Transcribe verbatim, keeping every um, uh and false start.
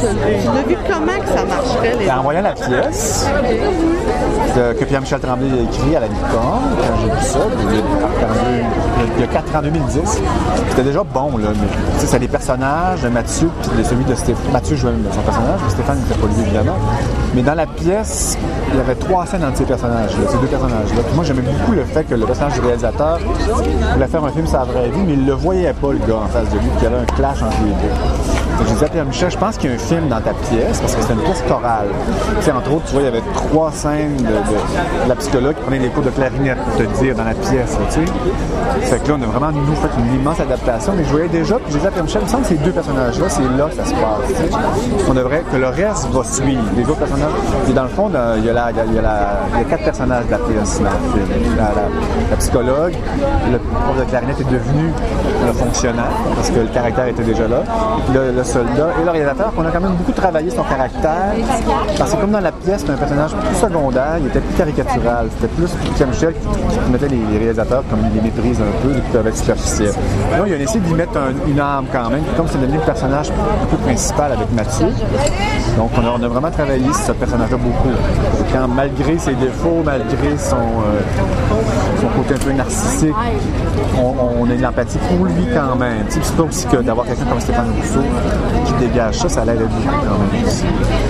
Tu l'as vu comment que ça marcherait? Les... En voyant la pièce de, que Pierre-Michel Tremblay a écrit à la Licorne, quand j'ai vu ça, il y a, il y a quatre ans, deux mille dix, c'était déjà bon, là, mais c'est les personnages de Mathieu, puis celui de Stéphane. Mathieu jouait son personnage, mais Stéphane n'était pas lui, évidemment. Mais dans la pièce, il y avait trois scènes entre ces personnages-là, ces deux personnages-là. Puis moi, j'aimais beaucoup le fait que le personnage du réalisateur voulait faire un film sur la vraie vie, mais il ne le voyait pas, le gars, en face de lui, puis il y avait un clash entre les deux. Donc, je disais à Pierre-Michel, je pense qu'il y a un film dans ta pièce, parce que c'était une pièce chorale. Tu sais, entre autres, tu vois, il y avait trois scènes de, de, de la psychologue qui prenait des cours de clarinette, pour te dire, dans la pièce, tu sais. Fait que là, on a vraiment, nous, fait une immense adaptation, mais je voyais déjà, puis je disais à Pierre-Michel, il me semble que ces deux personnages-là, c'est là que ça se passe, tu sais. On devrait, que le reste va suivre. Les autres personnages, et dans le fond, dans, il, y a la, il, y a la, il y a quatre personnages de la pièce dans le film. La, la, la psychologue, le prof de clarinette est devenu le fonctionnaire, parce que le caractère était déjà là. Le, le soldat et le réalisateur, qu'on a quand même beaucoup travaillé son caractère, parce que comme dans la pièce, c'était un personnage plus secondaire, il était plus caricatural. C'était plus Pierre-Michel qui, qui mettait les, les réalisateurs comme il les méprise un peu, qui peuvent être superficiels. Là, il a essayé d'y mettre un, une âme quand même, comme c'est devenu le personnage un peu principal avec Mathieu. Donc, on a, on a vraiment travaillé sur ce personnage-là beaucoup. Et quand, malgré ses défauts, malgré son, euh, son côté un peu narcissique, on, on a de l'empathie pour lui quand même. C'est pas aussi que d'avoir quelqu'un comme Stéphane Rousseau qui dégage ça, ça l'aide beaucoup quand même aussi.